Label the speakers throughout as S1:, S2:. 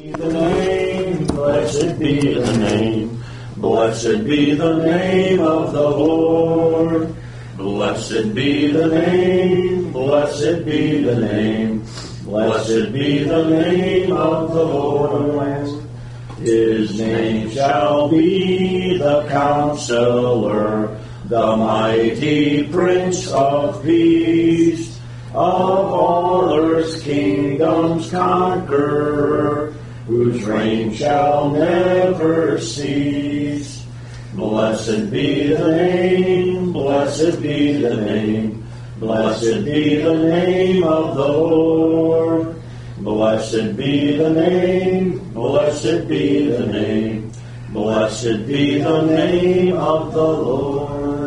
S1: The name, blessed be the name, blessed be the name of the Lord. Blessed be the name, blessed be the name, blessed be the name of the Lord. His name shall be the Counselor, the mighty Prince of Peace, of all earth's kingdoms conqueror, whose reign shall never cease. Blessed be the name, blessed be the name, blessed be the name of the Lord. Blessed be the name, blessed be the name, blessed be the name of the Lord.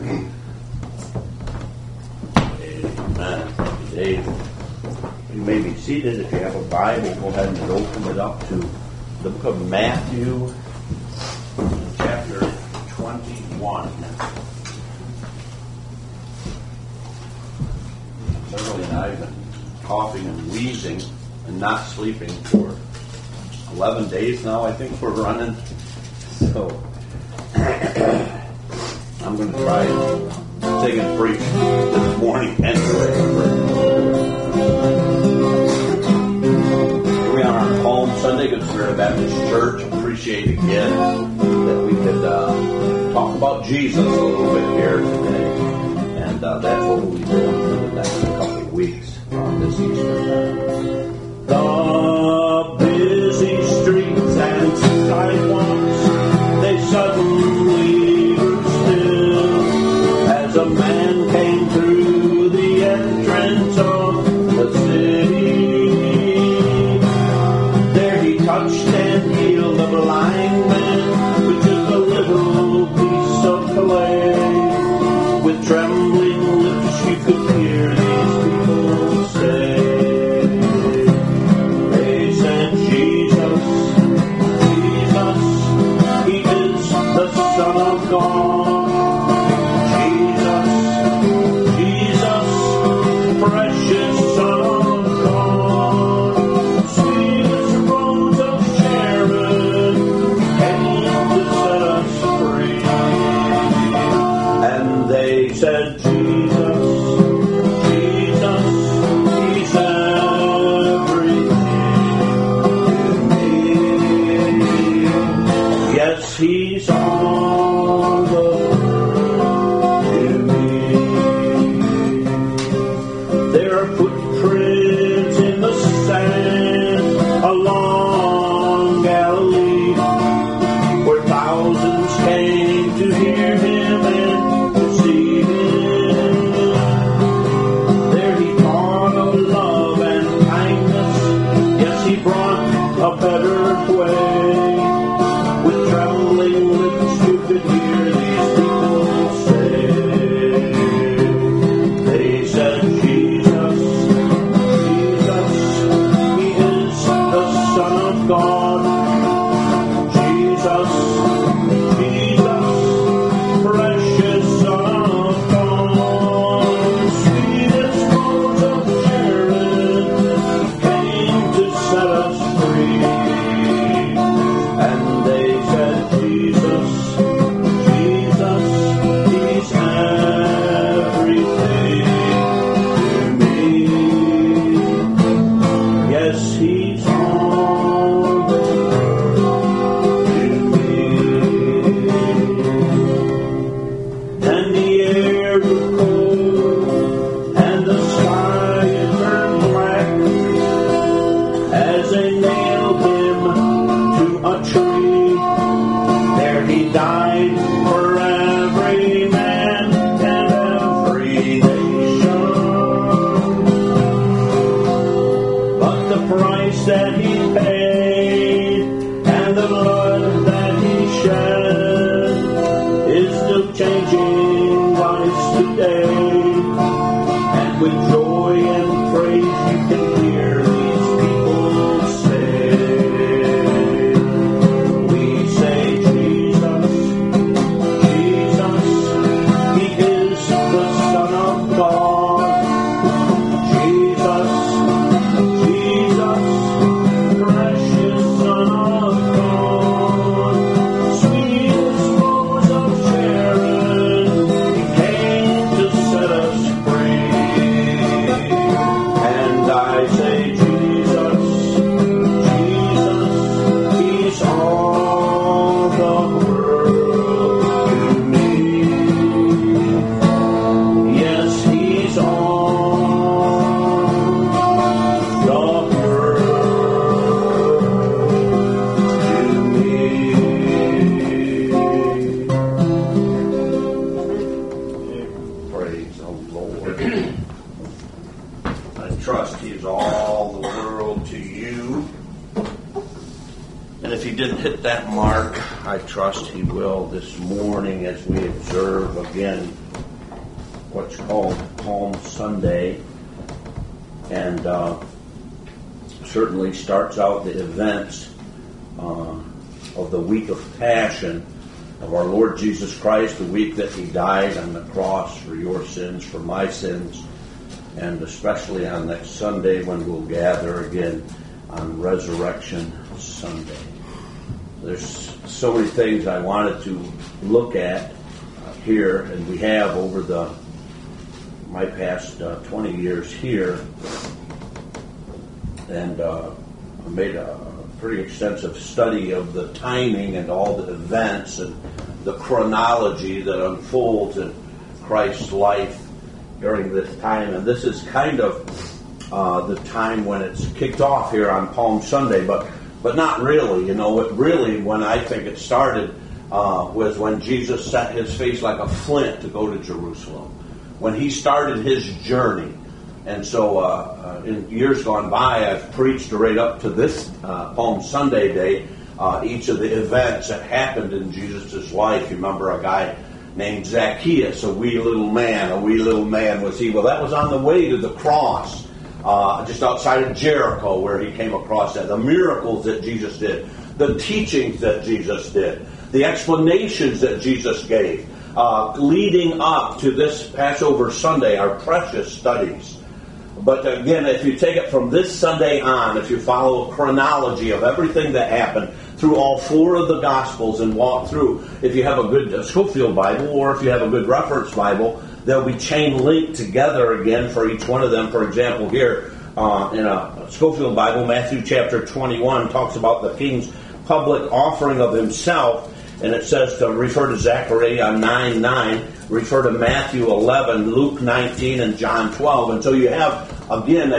S2: Amen. David. You may be seated. If you have a Bible, go ahead and open it up to the book of Matthew, chapter 21. Beverly and I have been coughing and wheezing and not sleeping for 11 days now, I think we're running. So I'm going to try and take and preach this morning anyway. Here we are on Palm Sunday, Good Spirit Baptist Church. Appreciate again that we could talk about Jesus a little bit here today. And that's what we'll be doing for the next couple of weeks on this Easter time. The busy streets and sidewalks, they suddenly grew still as a man came through the entrance of the city. There he touched and healed the blind man with just a little piece of clay. With trembling lips you could hear these people say, they said, Jesus, Jesus, he is the Son of God. Jesus, Jesus, precious Son of God. Sweetest rose of Sharon, came to set us free. And they said, Jesus, Jesus, he's everything to me. Yes, he's all the world to me. There are footprints in the sand along Galilee, where thousands came to hear him and to see him. There he taught of love and kindness. Yes, he brought a better way. With trembling lips you could hear these people say, they said, Jesus, Jesus, he is the Son of God. Jesus, Jesus, precious Son of God. Sweetest rose of Sharon, came to set us free. And they said, Jesus, Jesus, he's everything to me. Yes, he's all the world to me. And the air grew cold, and the sky turned black, as they nailed him to a tree. There he died for every man and every nation. But the price that he paid and the blood that he shed is still changing lives today. And with joy and praise you can hear these people say, we say, Jesus, Jesus, he is the Son of God. Jesus, Jesus, precious And if he didn't hit that mark, I trust he will this morning as we observe again what's called Palm Sunday. And certainly starts out the events of the week of Passion of our Lord Jesus Christ, the week that he died on the cross for your sins, for my sins, and especially on next Sunday when we'll gather again on Resurrection Sunday. There's so many things I wanted to look at here, and we have over my past 20 years here, and I made a pretty extensive study of the timing and all the events and the chronology that unfolds in Christ's life during this time. And this is kind of the time when it's kicked off here on Palm Sunday, but not really. You know, it really, when I think it started, was when Jesus set his face like a flint to go to Jerusalem, when he started his journey. And so in years gone by, I've preached right up to this Palm Sunday day, each of the events that happened in Jesus' life. You remember a guy named Zacchaeus, a wee little man was he. Well, that was on the way to the cross, just outside of Jericho, where he came across that. The miracles that Jesus did, the teachings that Jesus did, the explanations that Jesus gave, leading up to this Passover Sunday, our precious studies. But again, if you take it from this Sunday on, if you follow a chronology of everything that happened through all four of the Gospels and walk through, if you have a good Scofield Bible or if you have a good reference Bible, they'll be chain linked together again for each one of them. For example, here in a Scofield Bible, Matthew chapter 21 talks about the king's public offering of himself, and it says to refer to Zechariah 9:9, refer to Matthew 11, Luke 19, and John 12. And so you have, again,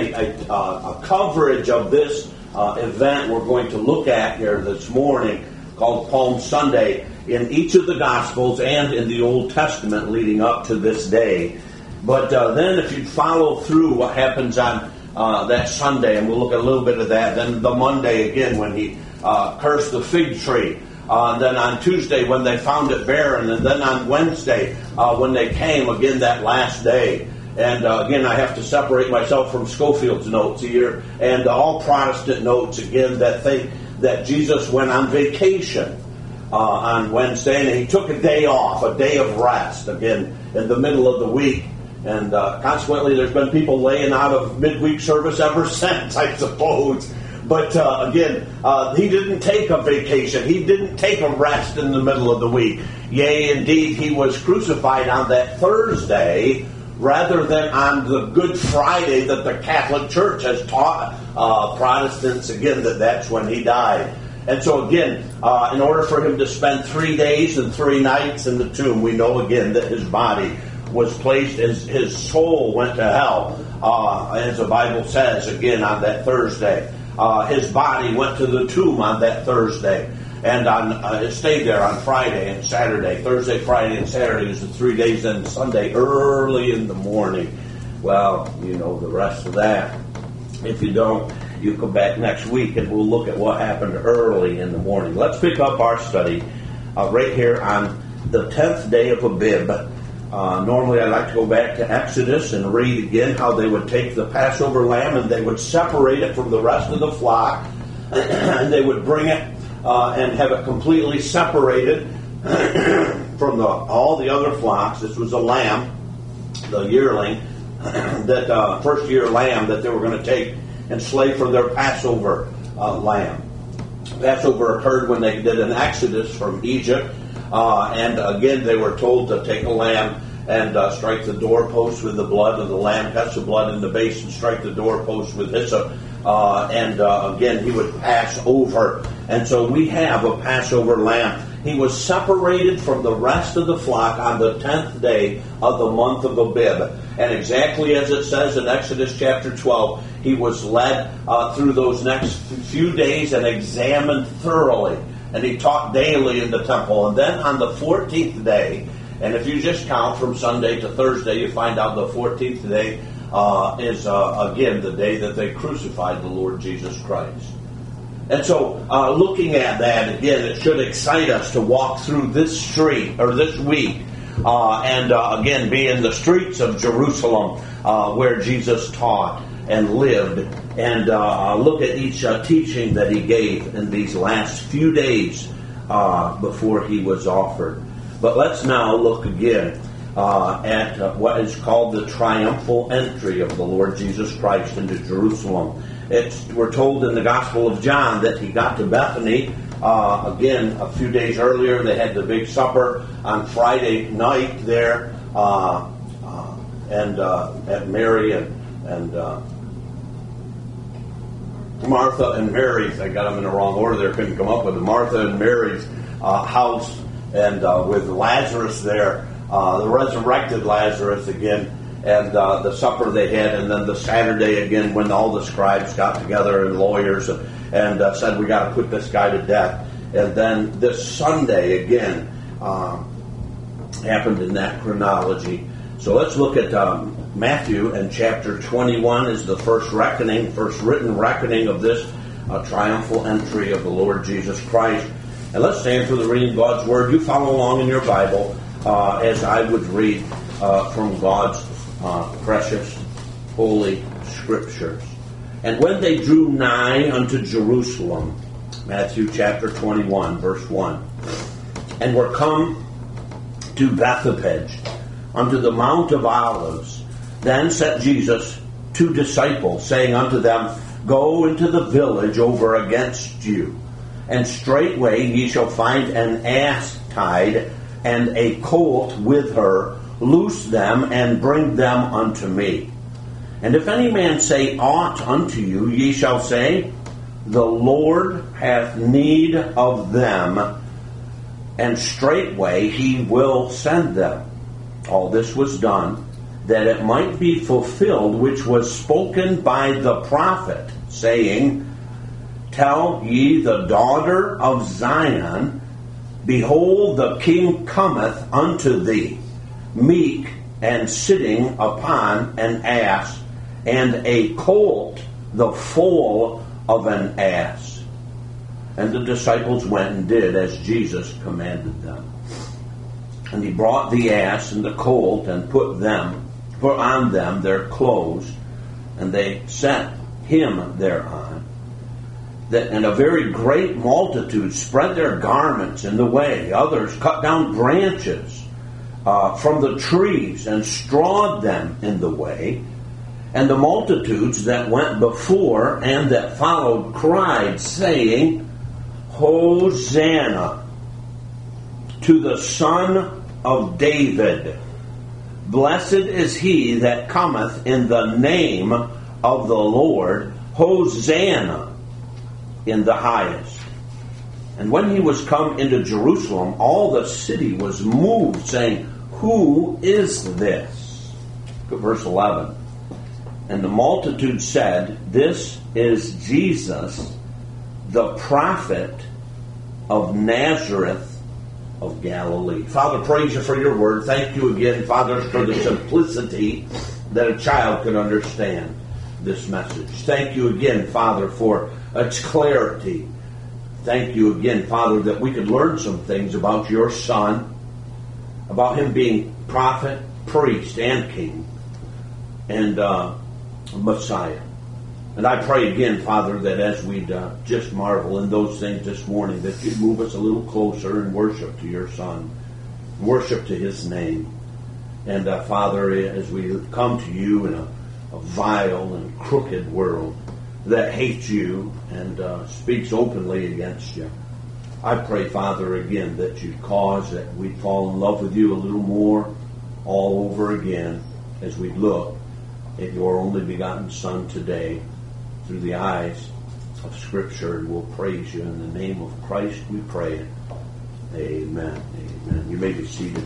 S2: a coverage of this event we're going to look at here this morning called Palm Sunday in each of the Gospels and in the Old Testament leading up to this day. But then if you follow through what happens on that Sunday, and we'll look at a little bit of that, then the Monday again when he cursed the fig tree. Then on Tuesday when they found it barren, and then on Wednesday when they came, again that last day. And again, I have to separate myself from Scofield's notes here and all Protestant notes again that think that Jesus went on vacation on Wednesday, and he took a day off, a day of rest, again in the middle of the week. And consequently, there's been people laying out of midweek service ever since, I suppose. But again, he didn't take a vacation. He didn't take a rest in the middle of the week. Yea, indeed, he was crucified on that Thursday rather than on the Good Friday that the Catholic Church has taught Protestants, again, that's when he died. And so again, in order for him to spend 3 days and 3 nights in the tomb, we know again that his body was placed, his soul went to hell, as the Bible says, again, on that Thursday. His body went to the tomb on that Thursday, and it stayed there on Friday and Saturday. Thursday, Friday, and Saturday is the 3 days, and Sunday early in the morning. Well, you know the rest of that. If you don't, you come back next week and we'll look at what happened early in the morning. Let's pick up our study right here on the 10th day of Abib. Normally I like to go back to Exodus and read again how they would take the Passover lamb and they would separate it from the rest of the flock, and they would bring it and have it completely separated from all the other flocks. This was a lamb, the yearling, that first year lamb that they were going to take and slay for their Passover lamb. Passover occurred when they did an exodus from Egypt. And again, they were told to take a lamb and strike the doorpost with the blood of the lamb, catch the blood in the basin, strike the doorpost with hyssop, and again, he would pass over. And so we have a Passover lamb. He was separated from the rest of the flock on the 10th day of the month of Abib. And exactly as it says in Exodus chapter 12, he was led through those next few days and examined thoroughly. And he taught daily in the temple. And then on the 14th day, and if you just count from Sunday to Thursday, you find out the 14th day is, again, the day that they crucified the Lord Jesus Christ. And so, looking at that, again, it should excite us to walk through this street, or this week, and again, be in the streets of Jerusalem, where Jesus taught and lived, and look at each teaching that he gave in these last few days before he was offered. But let's now look again at what is called the triumphal entry of the Lord Jesus Christ into Jerusalem. We're told in the Gospel of John that he got to Bethany. Again, a few days earlier, they had the big supper on Friday night there, and at Mary and Martha and Mary's. I got them in the wrong order there, couldn't come up with it. Martha and Mary's house, and with Lazarus there, the resurrected Lazarus again, and the supper they had, and then the Saturday again when all the scribes got together and lawyers and said, we got to put this guy to death. And then this Sunday again happened in that chronology. So let's look at Matthew, and chapter 21 is the first written reckoning of this triumphal entry of the Lord Jesus Christ. And let's stand for the reading of God's Word. You follow along in your Bible as I would read from God's precious, holy Scriptures. And when they drew nigh unto Jerusalem, Matthew chapter 21, verse 1, and were come to Bethphage, unto the Mount of Olives, then set Jesus 2 disciples, saying unto them, Go into the village over against you, and straightway ye shall find an ass tied, and a colt with her. Loose them, and bring them unto me. And if any man say aught unto you, ye shall say, The Lord hath need of them, and straightway he will send them. All this was done, that it might be fulfilled which was spoken by the prophet, saying, Tell ye the daughter of Zion, Behold, the king cometh unto thee, meek and sitting upon an ass, and a colt, the foal of an ass. And the disciples went and did as Jesus commanded them. And he brought the ass and the colt, and put on them their clothes, and they set him thereon. And a very great multitude spread their garments in the way. Others cut down branches from the trees and strawed them in the way. And the multitudes that went before and that followed cried, saying, Hosanna to the Son of David. Blessed is he that cometh in the name of the Lord. Hosanna in the highest. And when he was come into Jerusalem, all the city was moved, saying, Who is this? Verse 11. And the multitude said, This is Jesus, the prophet of Nazareth of Galilee. Father, praise you for your word. Thank you again, Father, for the simplicity that a child can understand this message. Thank you again, Father, for its clarity. Thank you again, Father, that we could learn some things about your Son, about him being prophet, priest, and king, and Messiah. And I pray again, Father, that as we just marvel in those things this morning, that you'd move us a little closer in worship to your Son, worship to his name. And Father, as we come to you in a vile and crooked world that hates you and speaks openly against you, I pray, Father, again, that you'd cause that we'd fall in love with you a little more all over again as we look at your only begotten Son today through the eyes of Scripture, and we'll praise you. In the name of Christ we pray. Amen. Amen. You may be seated.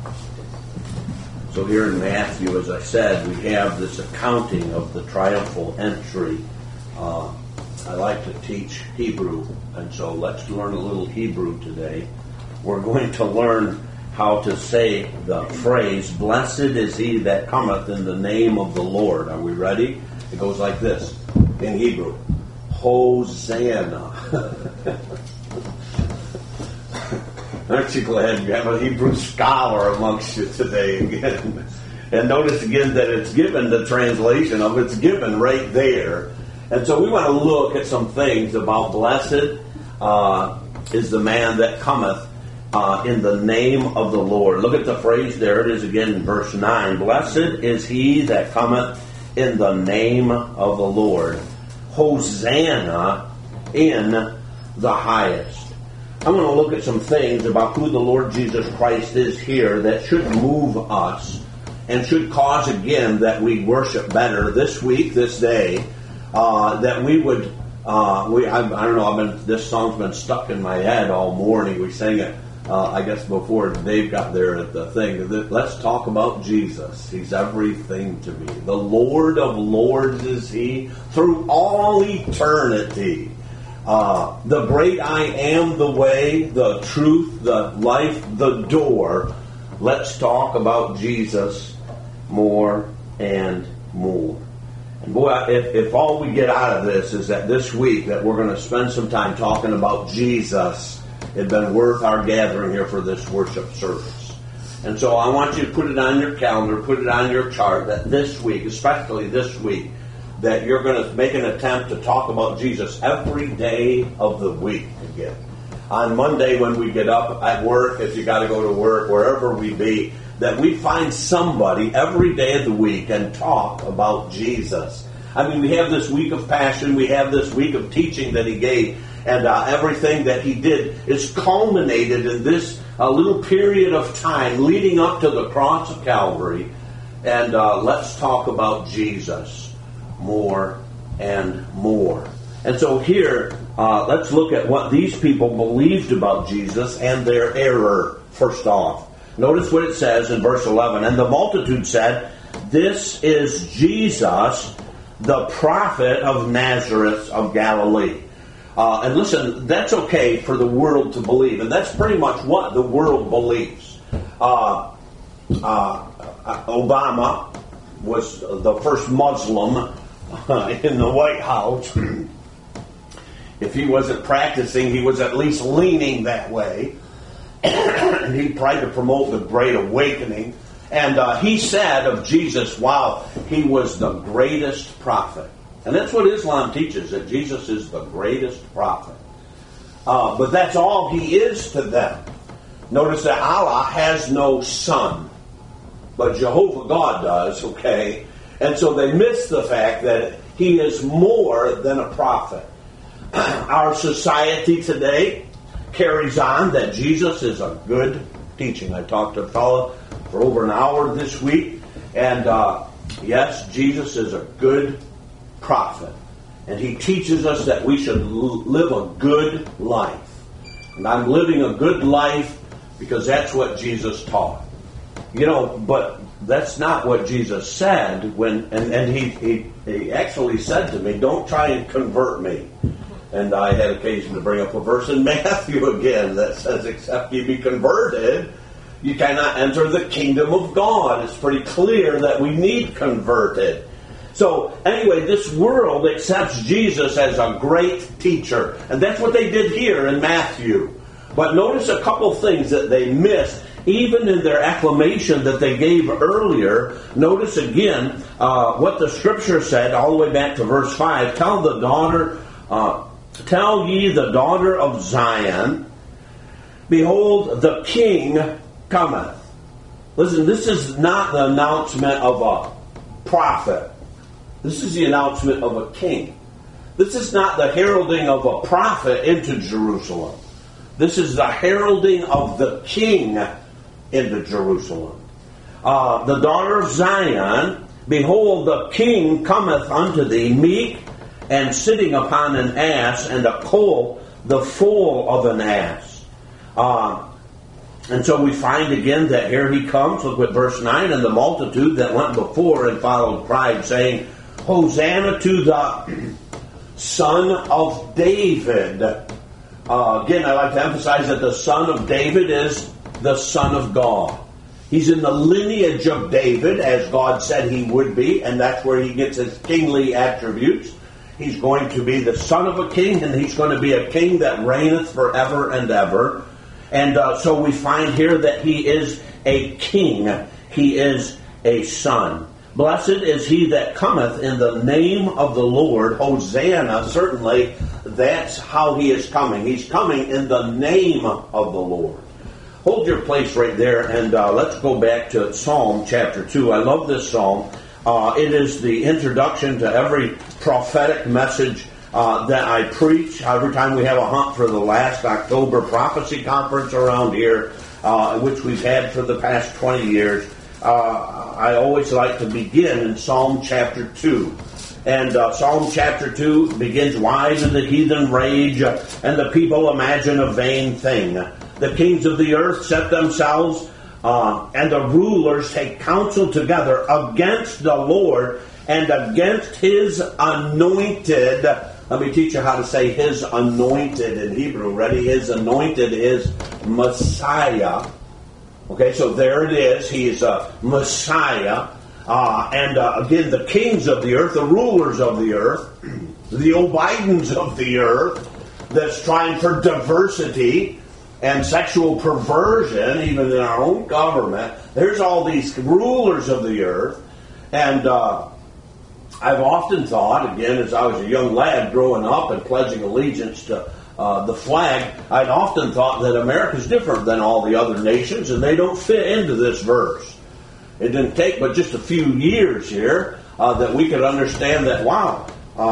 S2: So here in Matthew, as I said, we have this accounting of the triumphal entry. I like to teach Hebrew, and so let's learn a little Hebrew today. We're going to learn how to say the phrase, Blessed is he that cometh in the name of the Lord. Are we ready? It goes like this in Hebrew. Hosanna. Aren't you glad you have a Hebrew scholar amongst you today again? And notice again that it's given, the translation of it's given right there. And so we want to look at some things about blessed is the man that cometh in the name of the Lord. Look at the phrase there. It is again in verse 9. Blessed is he that cometh in the name of the Lord. Hosanna in the highest. I'm going to look at some things about who the Lord Jesus Christ is here that should move us and should cause again that we worship better this week, this day, that we would, I don't know, this song's been stuck in my head all morning. We sang it, I guess, before Dave got there at the thing. Let's talk about Jesus. He's everything to me. The Lord of Lords is He through all eternity. The great I am, the way, the truth, the life, the door. Let's talk about Jesus more and more. And boy, if all we get out of this is that this week that we're going to spend some time talking about Jesus, it'd been worth our gathering here for this worship service. And so I want you to put it on your calendar, put it on your chart, that this week, especially this week, that you're going to make an attempt to talk about Jesus every day of the week again. On Monday when we get up at work, if you got to go to work, wherever we be, that we find somebody every day of the week and talk about Jesus. I mean, we have this week of Passion, we have this week of teaching that He gave, and everything that He did is culminated in this little period of time leading up to the cross of Calvary. And let's talk about Jesus more and more. And so here, let's look at what these people believed about Jesus and their error first off. Notice what it says in verse 11. And the multitude said, This is Jesus, the prophet of Nazareth of Galilee. And listen, that's okay for the world to believe. And that's pretty much what the world believes. Obama was the first Muslim in the White House. If he wasn't practicing, he was at least leaning that way. And he tried to promote the Great Awakening. And he said of Jesus, wow, he was the greatest prophet. And that's what Islam teaches, that Jesus is the greatest prophet. But that's all he is to them. Notice that Allah has no son, but Jehovah God does, okay? And so they miss the fact that he is more than a prophet. Our society today carries on that Jesus is a good teaching. I talked to a fellow for over an hour this week, and yes, Jesus is a good prophet. And he teaches us that we should live a good life. And I'm living a good life because that's what Jesus taught. You know, but that's not what Jesus said when, and he actually said to me, don't try and convert me. And I had occasion to bring up a verse in Matthew again that says, except ye be converted, you cannot enter the kingdom of God. It's pretty clear that we need converted. So anyway, this world accepts Jesus as a great teacher. And that's what they did here in Matthew. But notice a couple things that they missed. Even in their acclamation that they gave earlier, notice again what the scripture said all the way back to verse 5. Tell ye the daughter of Zion, behold, the king cometh. Listen, this is not the announcement of a prophet. This is the announcement of a king. This is not the heralding of a prophet into Jerusalem. This is the heralding of the king into Jerusalem. The daughter of Zion, behold, the king cometh unto thee, meek, and sitting upon an ass, and a colt, the foal of an ass. And so we find again that here he comes. Look at verse 9. And the multitude that went before and followed cried, saying, Hosanna to the Son of David. Again, I like to emphasize that the Son of David is the Son of God. He's in the lineage of David, as God said he would be, and that's where he gets his kingly attributes. He's going to be the son of a king, and he's going to be a king that reigneth forever and ever. And so we find here that he is a king. He is a son. Blessed is he that cometh in the name of the Lord. Hosanna, certainly that's how he is coming. He's coming in the name of the Lord. Hold your place right there, and let's go back to Psalm chapter 2. I love this psalm. It is the introduction to every prophetic message that I preach. Every time we have a hunt for the last October prophecy conference around here, which we've had for the past 20 years, I always like to begin in Psalm chapter 2. And Psalm chapter 2 begins, "Why do the heathen rage, and the people imagine a vain thing? The kings of the earth set themselves, and the rulers take counsel together against the Lord and against his anointed." Let me teach you how to say his anointed in Hebrew. Ready? His anointed is Messiah. Okay, so there it is. He is a Messiah. Again, the kings of the earth, the rulers of the earth, the O'Bidens of the earth, that's trying for diversity and sexual perversion, even in our own government. There's all these rulers of the earth. And I've often thought, again, as I was a young lad growing up and pledging allegiance to the flag, I'd often thought that America's different than all the other nations, and they don't fit into this verse. It didn't take but just a few years here that we could understand that, wow,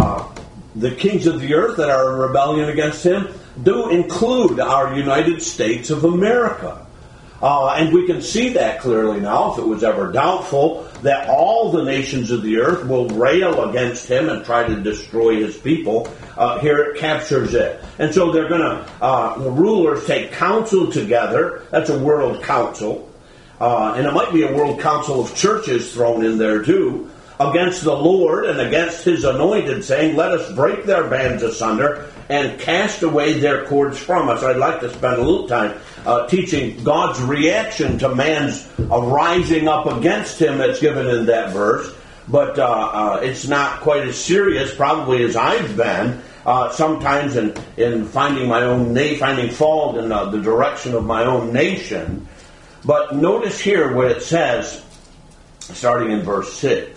S2: the kings of the earth that are in rebellion against him do include our United States of America. And we can see that clearly now, if it was ever doubtful, that all the nations of the earth will rail against him and try to destroy his people. Here it captures it. And so they're going to, the rulers take counsel together. That's a world council. And it might be a world council of churches thrown in there too, against the Lord and against his anointed, saying, let us break their bands asunder and cast away their cords from us. I'd like to spend a little time teaching God's reaction to man's rising up against him that's given in that verse. But it's not quite as serious probably as I've been sometimes in finding my own finding fault in the direction of my own nation. But notice here what it says, starting in verse 6.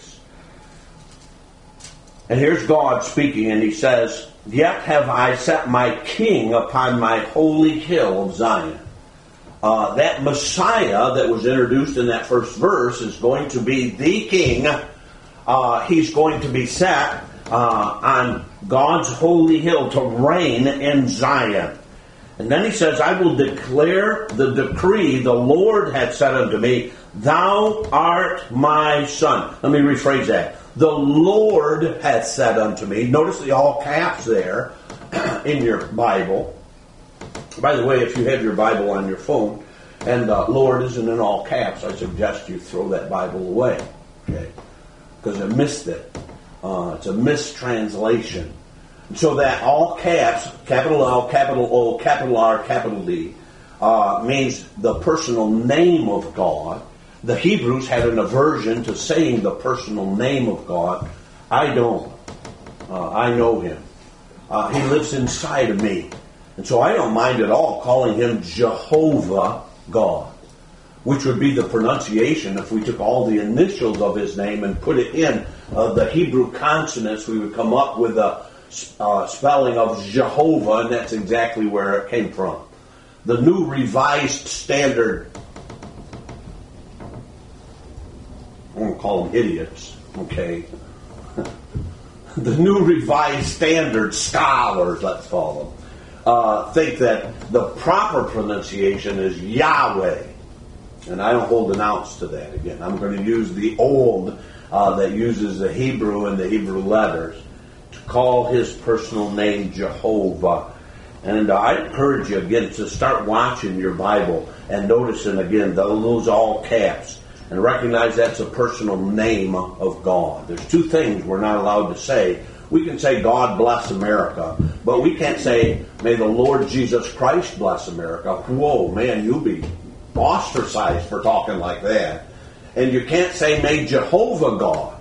S2: And here's God speaking, and he says, yet have I set my king upon my holy hill of Zion. That Messiah that was introduced in that first verse is going to be the king. He's going to be set on God's holy hill to reign in Zion. And then he says, I will declare the decree the Lord hath said unto me, thou art my son. Let me rephrase that. The Lord hath said unto me. Notice the all caps there in your Bible. By the way, if you have your Bible on your phone and Lord isn't in all caps, I suggest you throw that Bible away. Okay? Because I missed it. It's a mistranslation. So that all caps, capital L, capital O, capital R, capital D, means the personal name of God. The Hebrews had an aversion to saying the personal name of God. I don't. I know him. He lives inside of me. And so I don't mind at all calling him Jehovah God, which would be the pronunciation if we took all the initials of his name and put it in the Hebrew consonants, we would come up with a spelling of Jehovah, and that's exactly where it came from. The New Revised Standard, I won't call them idiots, okay? The New Revised Standard scholars, let's call them, think that the proper pronunciation is Yahweh. And I don't hold an ounce to that again. I'm going to use the old that uses the Hebrew and the Hebrew letters to call his personal name Jehovah. And I encourage you again to start watching your Bible and noticing again those all caps and recognize that's a personal name of God. There's two things we're not allowed to say. We can say God bless America, but we can't say may the Lord Jesus Christ bless America. Whoa, man, you'll be ostracized for talking like that. And you can't say may Jehovah God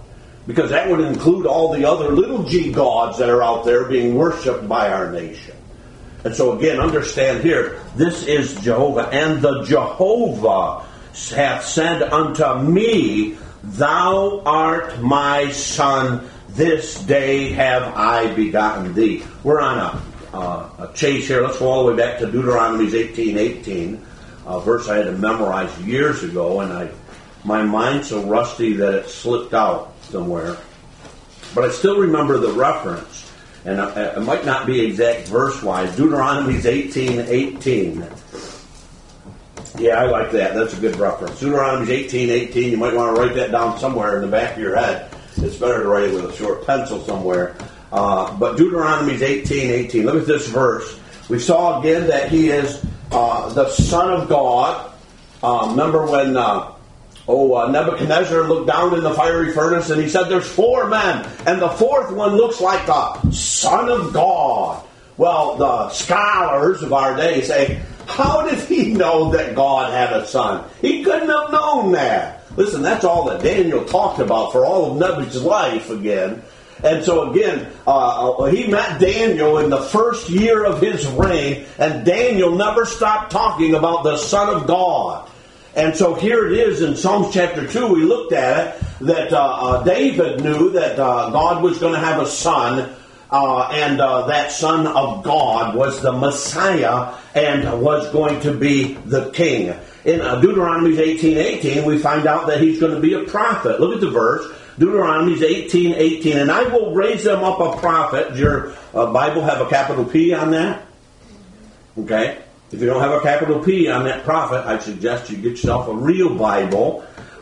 S2: Because that would include all the other little g gods that are out there being worshipped by our nation. And so again, understand here, this is Jehovah. And the Jehovah hath said unto me, Thou art my son, this day have I begotten thee. We're on a chase here. Let's go all the way back to Deuteronomy 18:18, a verse I had to memorize years ago, and my mind's so rusty that it slipped out somewhere. But I still remember the reference, and it might not be exact verse-wise. Deuteronomy 18:18. Yeah, I like that. That's a good reference. Deuteronomy 18:18. You might want to write that down somewhere in the back of your head. It's better to write it with a short pencil somewhere. But Deuteronomy 18:18. Look at this verse. We saw again that he is the Son of God. Remember when Nebuchadnezzar looked down in the fiery furnace and he said, there's 4 men, and the 4th one looks like the Son of God. Well, the scholars of our day say, how did he know that God had a son? He couldn't have known that. Listen, that's all that Daniel talked about for all of Nebuchadnezzar's life again. And so again, he met Daniel in the first year of his reign, and Daniel never stopped talking about the Son of God. And so here it is in Psalms chapter 2, we looked at it, that David knew that God was going to have a son, and that Son of God was the Messiah and was going to be the king. In Deuteronomy 18:18, we find out that he's going to be a prophet. Look at the verse, Deuteronomy 18:18, and I will raise them up a prophet. Does your Bible have a capital P on that? Okay. If you don't have a capital P on that prophet, I suggest you get yourself a real Bible.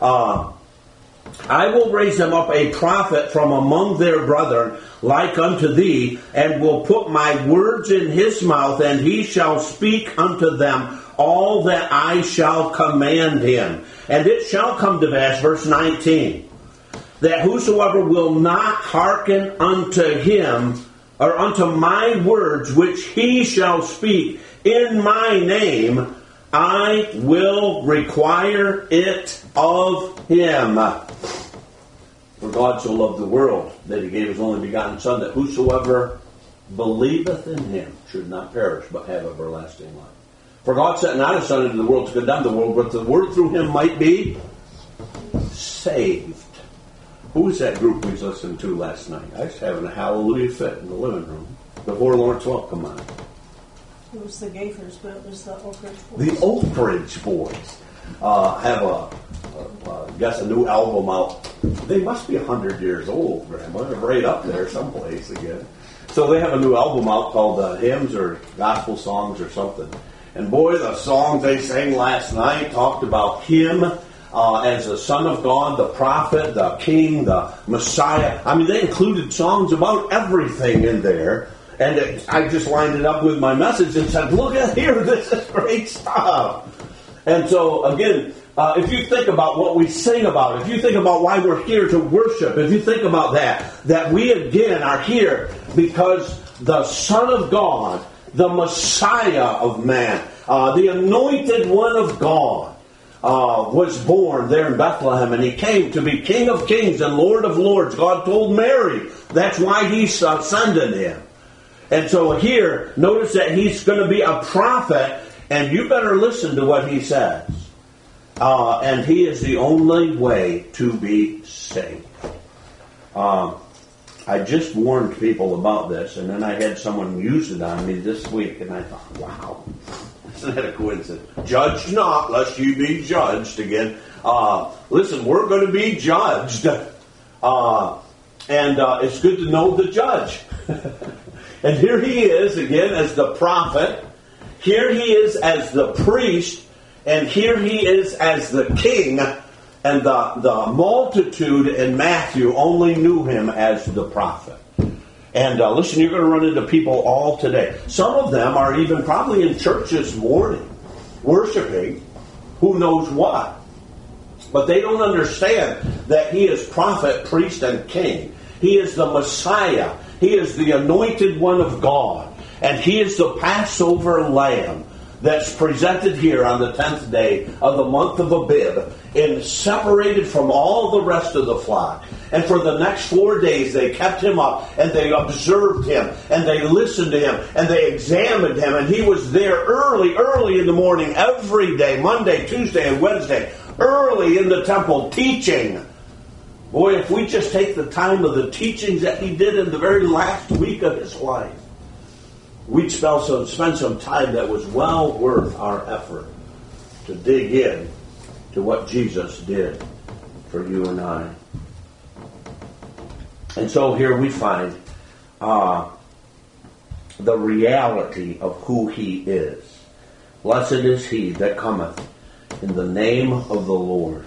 S2: I will raise them up a prophet from among their brethren, like unto thee, and will put my words in his mouth, and he shall speak unto them all that I shall command him. And it shall come to pass, verse 19, that whosoever will not hearken unto him, or unto my words, which he shall speak in my name, I will require it of him. For God so loved the world that he gave his only begotten Son, that whosoever believeth in him should not perish, but have everlasting life. For God sent not his Son into the world to condemn the world, but the world through him might be saved. Who was that group we was listening to last night? I was having a hallelujah fit in the living room before Lawrence Welcome on.
S3: It was the Gaithers, but it was the Oak Ridge Boys.
S2: The Oak Ridge Boys have a new album out. They must be 100 years old, Grandma. They're right up there someplace again. So they have a new album out called Hymns or Gospel Songs or something. And boy, the songs they sang last night talked about him as the Son of God, the prophet, the king, the Messiah. I mean, they included songs about everything in there. And I just lined it up with my message and said, look at here, this is great stuff. And so, again, if you think about what we sing about, if you think about why we're here to worship, if you think about that we again are here because the Son of God, the Messiah of man, the anointed one of God, was born there in Bethlehem, and he came to be King of Kings and Lord of Lords. God told Mary that's why he ascended him. And so here, notice that he's going to be a prophet, and you better listen to what he says. And he is the only way to be saved. I just warned people about this, and then I had someone use it on me this week, and I thought, wow, isn't that a coincidence? Judge not, lest you be judged again. Listen, we're going to be judged. And it's good to know the judge. And here he is again as the prophet. Here he is as the priest. And here he is as the king. And the multitude in Matthew only knew him as the prophet. And listen, you're going to run into people all today. Some of them are even probably in church this morning, worshiping who knows what. But they don't understand that he is prophet, priest, and king. He is the Messiah. He is the anointed one of God. And he is the Passover lamb that's presented here on the 10th day of the month of Abib, and separated from all the rest of the flock. And for the next 4 days they kept him up, and they observed him, and they listened to him, and they examined him. And he was there early in the morning, every day, Monday, Tuesday, and Wednesday, early in the temple, teaching. Boy, if we just take the time of the teachings that he did in the very last week of his life, we'd spend some time that was well worth our effort to dig in to what Jesus did for you and I. And so here we find the reality of who he is. Blessed is he that cometh in the name of the Lord.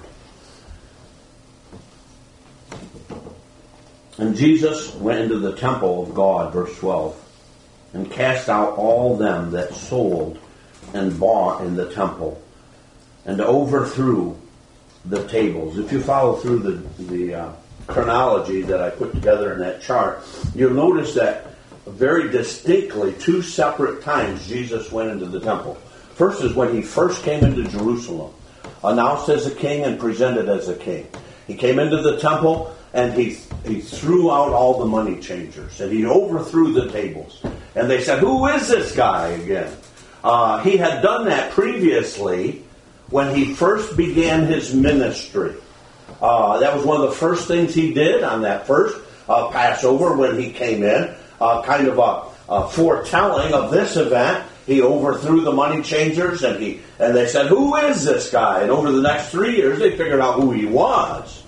S2: And Jesus went into the temple of God, verse 12, and cast out all them that sold and bought in the temple, and overthrew the tables. If you follow through the chronology that I put together in that chart, you'll notice that very distinctly 2 separate times Jesus went into the temple. First is when he first came into Jerusalem, announced as a king and presented as a king. He came into the temple and he threw out all the money changers, and he overthrew the tables. And they said, "Who is this guy again?" He had done that previously when he first began his ministry. That was one of the first things he did on that first Passover when he came in, kind of a foretelling of this event. He overthrew the money changers, and they said, "Who is this guy?" And over the next 3 years, they figured out who he was.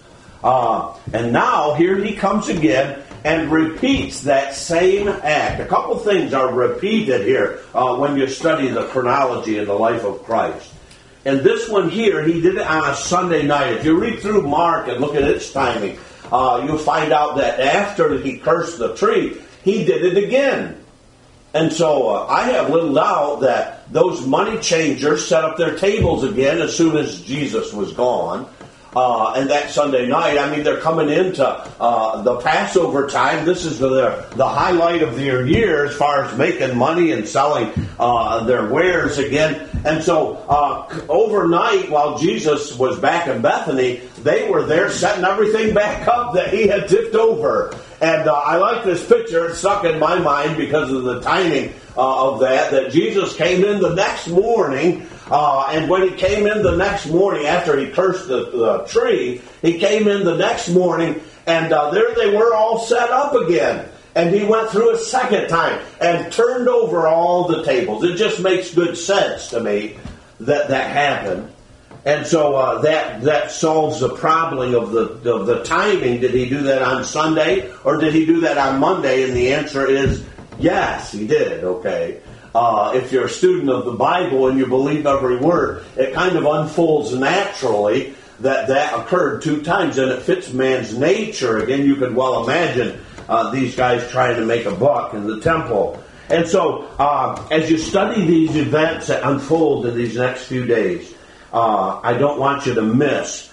S2: And now here he comes again and repeats that same act. A couple things are repeated here when you study the chronology in the life of Christ. And this one here, he did it on a Sunday night. If you read through Mark and look at its timing, you'll find out that after he cursed the tree, he did it again. And so I have little doubt that those money changers set up their tables again as soon as Jesus was gone. And that Sunday night, I mean, they're coming into the Passover time. This is the highlight of their year as far as making money and selling their wares again. And so overnight, while Jesus was back in Bethany, they were there setting everything back up that he had tipped over. And I like this picture. It's stuck in my mind because of the timing of that Jesus came in the next morning. And when he came in the next morning, after he cursed the tree, he came in the next morning, and there they were all set up again. And he went through a second time and turned over all the tables. It just makes good sense to me that happened. And so that solves the problem of the timing. Did he do that on Sunday, or did he do that on Monday? And the answer is yes, he did. Okay. If you're a student of the Bible and you believe every word, it kind of unfolds naturally that occurred 2 times, and it fits man's nature. Again, you could well imagine these guys trying to make a buck in the temple. And so, as you study these events that unfold in these next few days, I don't want you to miss.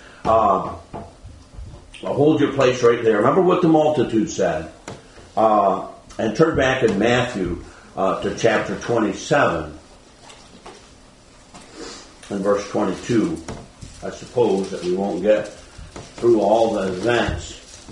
S2: Hold your place right there. Remember what the multitude said. And turn back in Matthew to chapter 27 and verse 22. I suppose that we won't get through all the events.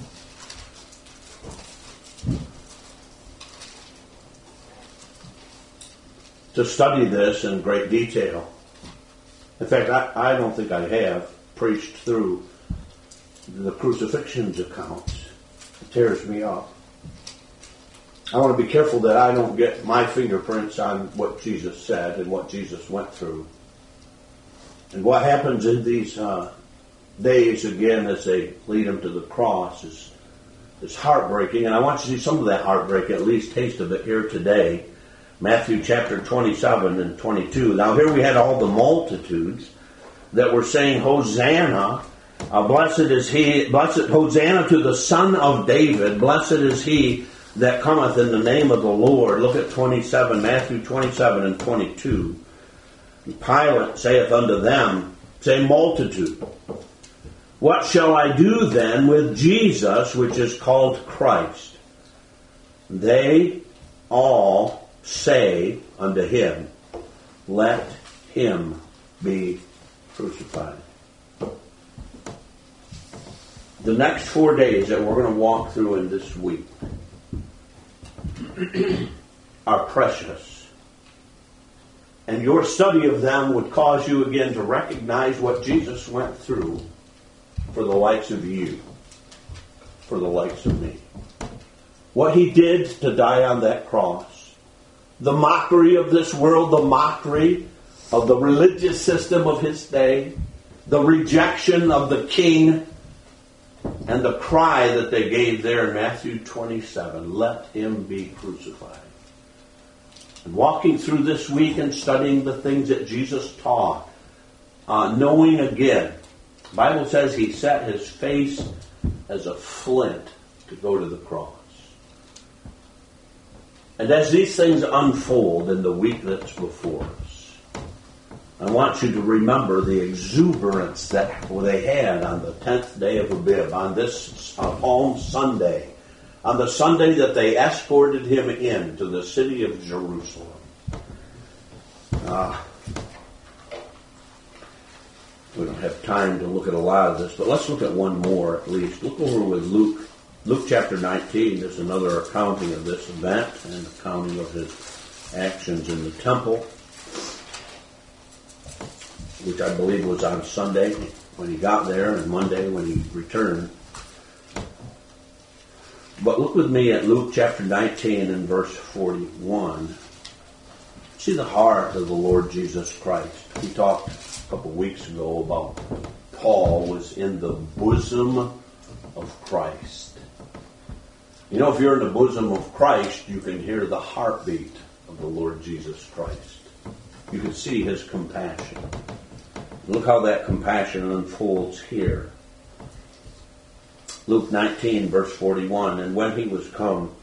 S2: To study this in great detail. In fact, I don't think I have preached through the crucifixion's accounts. It tears me up. I want to be careful that I don't get my fingerprints on what Jesus said and what Jesus went through. And what happens in these days, again, as they lead him to the cross is heartbreaking. And I want you to see some of that heartbreak, at least taste of it here today. Matthew chapter 27 and 22. Now here we had all the multitudes that were saying, Hosanna, blessed is he, blessed, Hosanna to the Son of David, blessed is he that cometh in the name of the Lord. Look at 27, Matthew 27 and 22. And Pilate saith unto them, say multitude, what shall I do then with Jesus, which is called Christ? They all say unto him, let him be crucified. The next 4 days that we're going to walk through in this week are precious. And your study of them would cause you again to recognize what Jesus went through for the likes of you, for the likes of me. What he did to die on that cross. The mockery of this world, the mockery of the religious system of his day, the rejection of the king, and the cry that they gave there in Matthew 27, let him be crucified. And walking through this week and studying the things that Jesus taught, knowing again, the Bible says he set his face as a flint to go to the cross. And as these things unfold in the week that's before us, I want you to remember the exuberance that they had on the 10th day of Abib, on this Palm Sunday, on the Sunday that they escorted him into the city of Jerusalem. We don't have time to look at a lot of this, but let's look at one more at least. Look over with Luke. Luke chapter 19 is another accounting of this event and accounting of his actions in the temple, which I believe was on Sunday when he got there and Monday when he returned. But look with me at Luke chapter 19 and verse 41. See the heart of the Lord Jesus Christ. We talked a couple of weeks ago about Paul was in the bosom of Christ. You know, if you're in the bosom of Christ, you can hear the heartbeat of the Lord Jesus Christ. You can see his compassion. Look how that compassion unfolds here. Luke 19, verse 41, and when he was come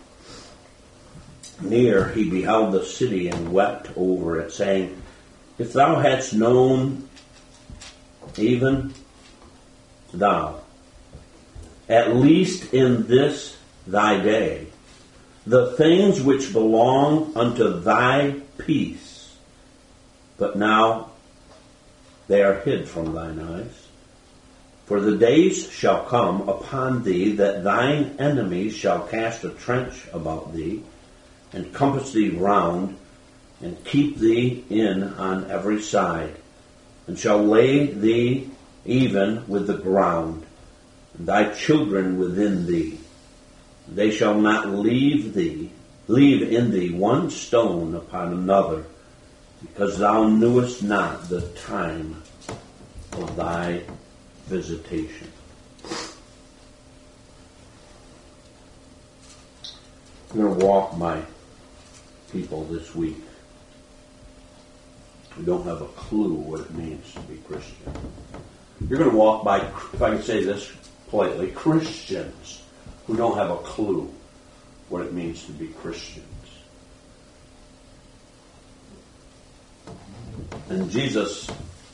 S2: near, he beheld the city and wept over it, saying, if thou hadst known, even thou, at least in this thy day, the things which belong unto thy peace, but now they are hid from thine eyes. For the days shall come upon thee that thine enemies shall cast a trench about thee, and compass thee round, and keep thee in on every side, and shall lay thee even with the ground, and thy children within thee. They shall not leave in thee one stone upon another, because thou knewest not the time of thy visitation. I'm going to walk my people this week who don't have a clue what it means to be Christian. You're going to walk by, if I can say this politely, Christians who don't have a clue what it means to be Christians. And Jesus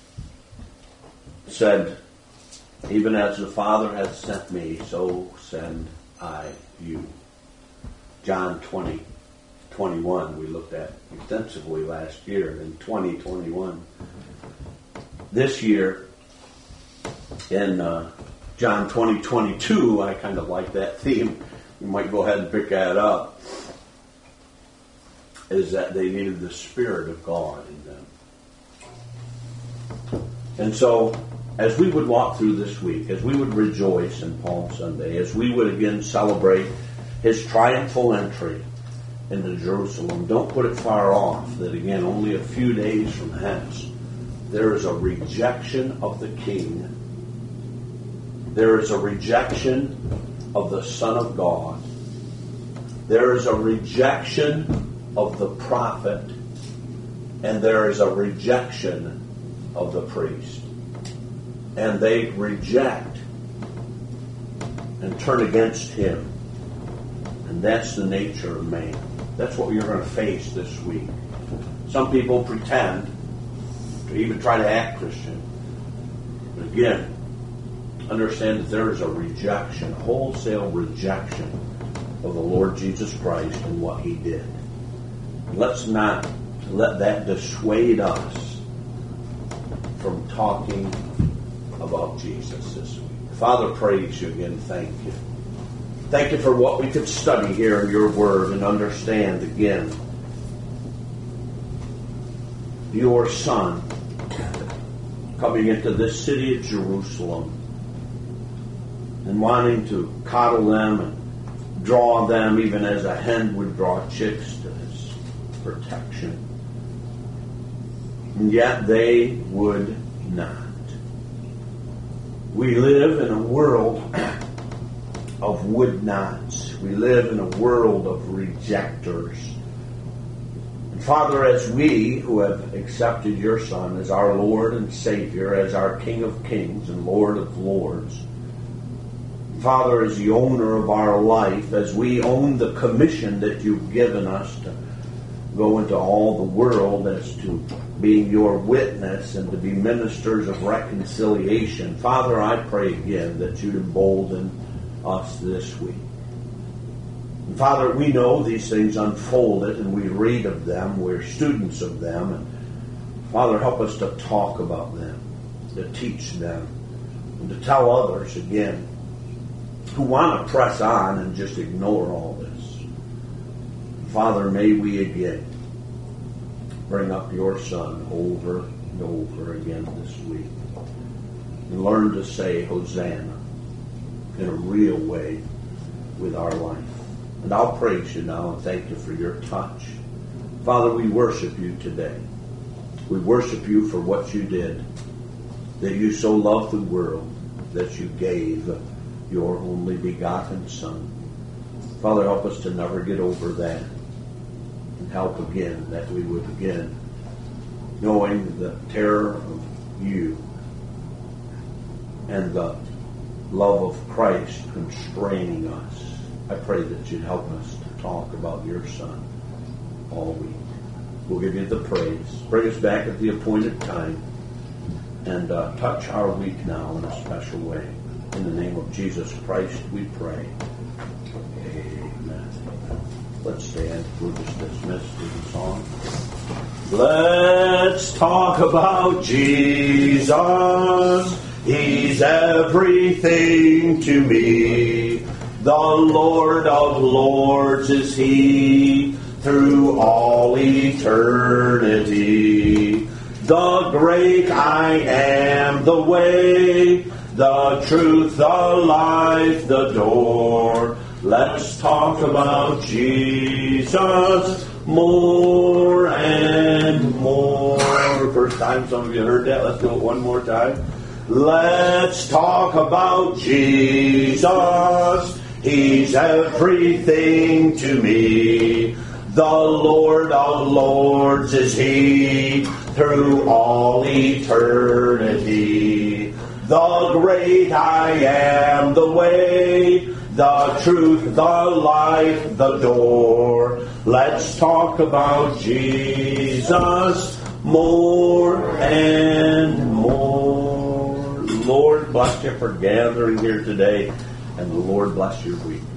S2: said, even as the Father hath sent me, so send I you. John 20:21 we looked at extensively last year in 2021. This year in John 20:22, I kind of like that theme. You might go ahead and pick that up. Is that they needed the Spirit of God in them. And so, as we would walk through this week, as we would rejoice in Palm Sunday, as we would again celebrate his triumphal entry into Jerusalem, don't put it far off that again, only a few days from hence, there is a rejection of the King. There is a rejection of the Son of God. There is a rejection of the prophet. And there is a rejection of the priest. And they reject and turn against him. And that's the nature of man. That's what you're going to face this week. Some people pretend to even try to act Christian. But again, understand that there is a rejection, wholesale rejection of the Lord Jesus Christ and what he did. Let's not let that dissuade us from talking about Jesus this week. Father, praise you again. Thank you. Thank you for what we could study here in your word and understand again. Your Son coming into this city of Jerusalem and wanting to coddle them and draw them even as a hen would draw chicks to his protection. And yet they would not. We live in a world of would-nots. We live in a world of rejectors. And Father, as we who have accepted your Son as our Lord and Savior, as our King of Kings and Lord of Lords, Father, as the owner of our life, as we own the commission that you've given us to go into all the world as to being your witness and to be ministers of reconciliation, Father, I pray again that you'd embolden us this week. And Father, we know these things unfolded and we read of them, we're students of them, and Father, help us to talk about them, to teach them, and to tell others again who want to press on and just ignore all this. Father, may we again bring up your Son over and over again this week and learn to say Hosanna in a real way with our life. And I'll praise you now and thank you for your touch. Father, we worship you today. We worship you for what you did, that you so loved the world that you gave your only begotten Son. Father, help us to never get over that. And help again that we would again, knowing the terror of you and the love of Christ constraining us, I pray that you'd help us to talk about your Son all week. We'll give you the praise. Bring us back at the appointed time and touch our week now in a special way. In the name of Jesus Christ we pray. Amen. Let's stand. We'll just dismiss with a song. Let's talk about Jesus. He's everything to me. The Lord of Lords is He through all eternity. The great I am, the way, the truth, the life, the door. Let's talk about Jesus more and more. First time some of you heard that. Let's do it one more time. Let's talk about Jesus. He's everything to me. The Lord of Lords is He through all eternity. The great I am, the way, the truth, the life, the door. Let's talk about Jesus more and more. Lord, bless you for gathering here today, and the Lord bless your week.